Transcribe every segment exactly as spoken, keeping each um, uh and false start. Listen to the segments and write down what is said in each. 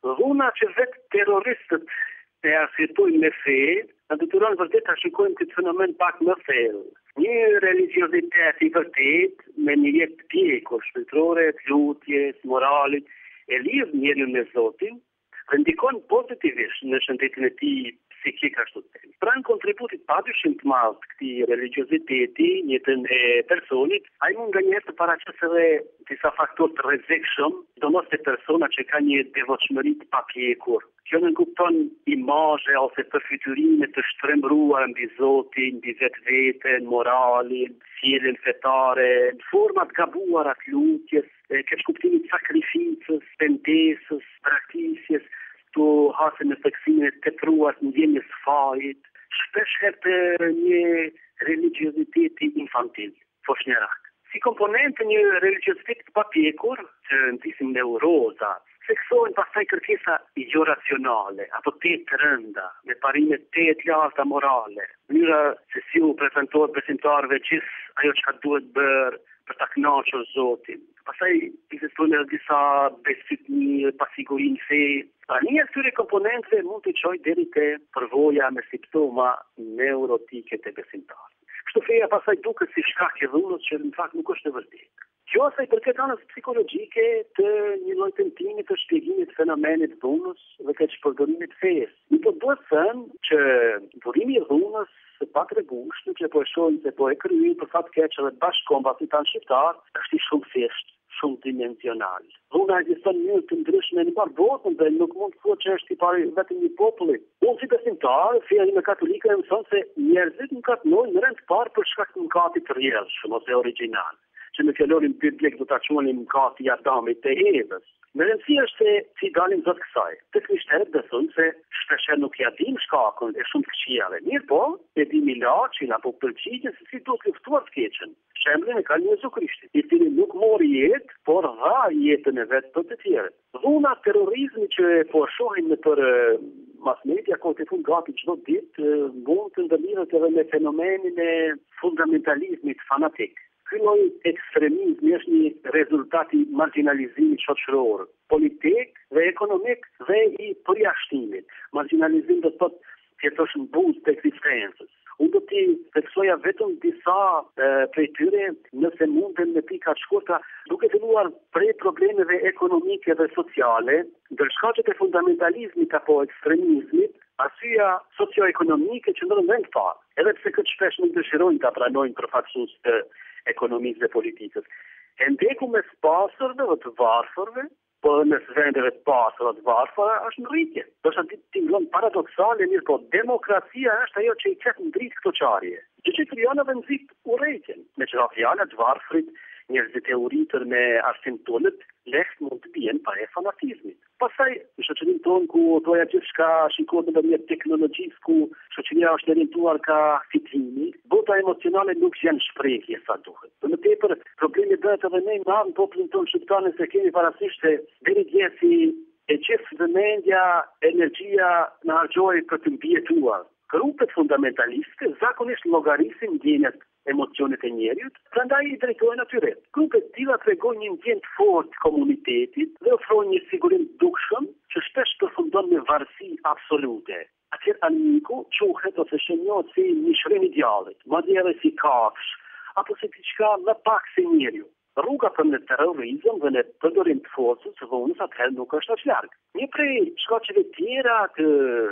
Dhuna që vetë terroristët e arsitojnë me fe, në detyron vërtet ta shikojmë këtë fenomen pak më thellë. Një religiozitet i vërtet me një jetë të pjekur, shpirtërore, të lutjes, moralit, e lidh njeriun me Zotin, dhe ndikon pozitivisht në shëndetin e tij psikik ashtu të thënë. Pra në kontributit padyshim të madh të këtij religioziteti në jetën e personit, ai mund nganjëherë të paraqesë edhe disa faktorë të rrezikshëm, domos te persona që ka një devotshmëri të papjekur. Kjo nuk kupton imazhe ose përfytyrime të shtrembruara mbi Zotin, mbi vetveten, moralin, sjelljen fetare, në forma të gabuara të lutjes, keq kuptimit të sakrificës, pendesës, praktikës, të hasën në theksimin e tepruar të ndjenjes së fajit, shpesh herë një religioziteti infantil, foshnjërak. Si komponent të një religioziteti të papjekur, që ndisim neuroza, seksohen pastaj kërkesa jo racionale, apo të të rënda, me parime të të larta morale, mënyra se si u prezantohet besimtarëve gjithë ajo që duhet bërë për ta kënaqur Zotin. Pastaj ekzistojnë edhe disa besytni, pasiguri në fe. Pra një këtyre komponentëve mund të çojë deri te përvoja me simptoma neurotike të besimtarit. Kështu feja pastaj duket si shkak i dhunës që në fakt nuk është e vërtetë. Kjo sa i përket anës psikologjike të një lloj tentimi të shpjegimit të fenomenit dhunës dhe keq përdorimit të fesë. Nuk do të thënë që burimi i dhunës së patregueshëm që po e shohim se po e kryen për fat keq edhe bashkëkombatitan shqiptar është i shumë thjeshtë, shumë dimensional. Dhuna ekziston në mënyrë të ndryshme në parë botën dhe nuk mund të thuhet që është i parë vetëm një populli. Unë si besimtar, feja ime katolike më thon se njerëzit nuk katnojnë në rend të parë për shkak të mëkatit të rrjedhshëm ose origjinal, që në fjalorin biblik do ta quajmë mëkati i Adamit të Evës. Në rëndësi është se si dalim zot kësaj. Të krishterët besojnë se shpesher nuk ja dim shkakun e shumë të këqijave. Mirë po, e dim ilaçin apo përgjigjen se si duhet luftuar të keqen. Shemblin e ka Jezu Krishti, i cili nuk mori jetë, por dha jetën e vet për të tjerët. Dhuna terrorizmi që po shohim në për mass media ko të fund gati çdo ditë mund të ndërlidhet edhe me fenomenin e fundamentalizmit fanatik. Ky lloj ekstremizmi është një rezultat i marginalizimit shoqëror, politik dhe ekonomik dhe i përjashtimit. Marginalizim do të thotë që është mbuzë të ekzistencës. Unë do t'i theksoja vetëm disa e, prej tyre nëse mundem në pika të shkurtra, duke filluar prej problemeve ekonomike dhe sociale, ndër shkaqet e fundamentalizmit apo ekstremizmit, arsyeja socio-ekonomike që ndodhen vend parë, edhe pse këtë shpesh nuk dëshirojnë ta pranojnë përfaqësues të ekonomisë dhe politikës. E ndeku mes pasurve dhe të varfërve, po në vendeve të pasura të varfëra është në rritje. Do të thotë tingëllon paradoksale, mirë po demokracia është ajo që i çet ndrit këto çarje. Gjë që krijon edhe nxit urrëtitjen. Me çfarë fjalë të varfrit, njerëzit e uritur me arsim tonet, lehtë mund të bien pa e fanatizmit. Pastaj në shoqërinë tonë ku doja gjithçka shikohet në mënyrë teknologjisë, ku shoqëria është orientuar ka fitimi, bota emocionale nuk janë shprehje sa duhet. Për më tepër problemi bëhet edhe më i madh në popullin tonë shqiptar se kemi parasysh se deri dje si e gjithë vëmendja, energjia në harxhoi për të mbijetuar. Grupet fundamentaliste zakonisht llogarisin ndjenjat, emocionet e njerëzit, prandaj i drejtojnë atyre. Grupet të tilla tregojnë një ndjenjë të fortë komunitetit dhe ofrojnë një sigurim dukshëm që shpesh përfundon me varësi absolute. Atëherë animiku quhet ose shënjohet si një shrim idealit, madje edhe si kafsh, apo si diçka më pak se njeriu. Rruga për në terrorizëm dhe në përdorim të forcës së dhunës atëherë nuk është aq larg. Një prej shkaqeve tjera të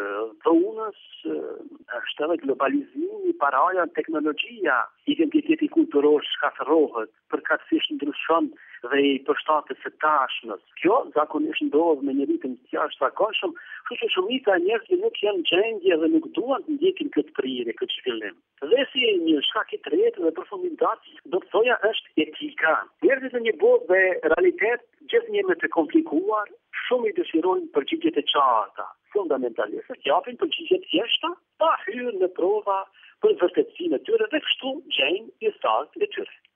dhunës është edhe globalizimi, paraja, teknologjia, identiteti kulturor shkatërrohet, përkatësisht ndryshon dhe i përshtatet së tashmës. Kjo zakonisht ndodh me një ritëm të jashtëzakonshëm, kështu që shumica e njerëzve nuk janë gjendje dhe nuk duan të ndjekin këtë prirje, këtë zhvillim. Dhe si një shkak i tretë dhe përfundimisht, do të thoja është etika. Njerëzit në një botë dhe realitet gjithnjë më të komplikuar, shumë i dëshirojnë përgjigjet e qarta. Fundamentalistët japin përgjigje të thjeshta, pa hyrë në prova për vërtetësinë e tyre dhe kështu gjejnë pjesëtarët e tyre.